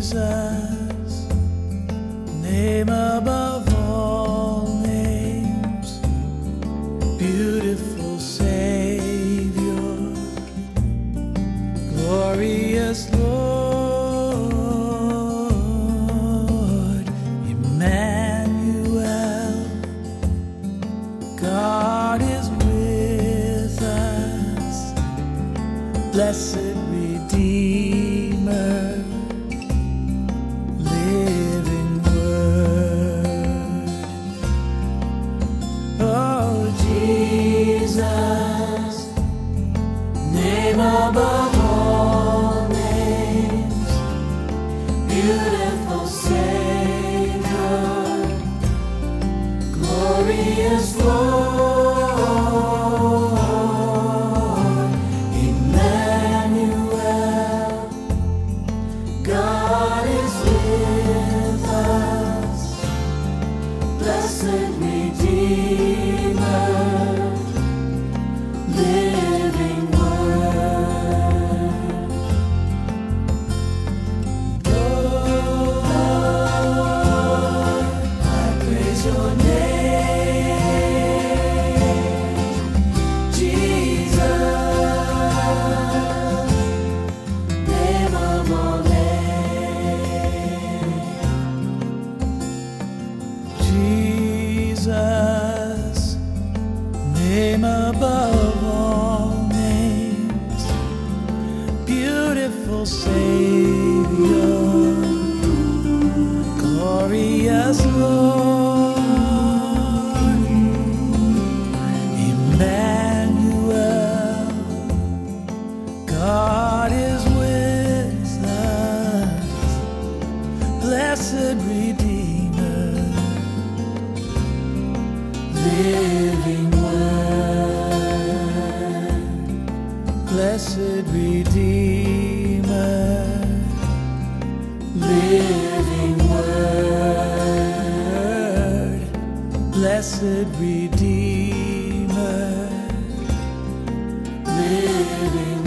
Jesus, name above all names, beautiful Savior, glorious Lord, Emmanuel, God is with us, blessed Redeemer, living Word. Oh, Jesus, name above all names, beautiful Savior, glorious Lord, Emmanuel, God is with us, blessed Redeemer, living Word. Lord, I praise your name, Jesus, name of all names. Jesus, name above all names, beautiful Savior, glorious Lord, Emmanuel, God is with us, blessed Redeemer, living Word, blessed Redeemer, living Word, blessed Redeemer, living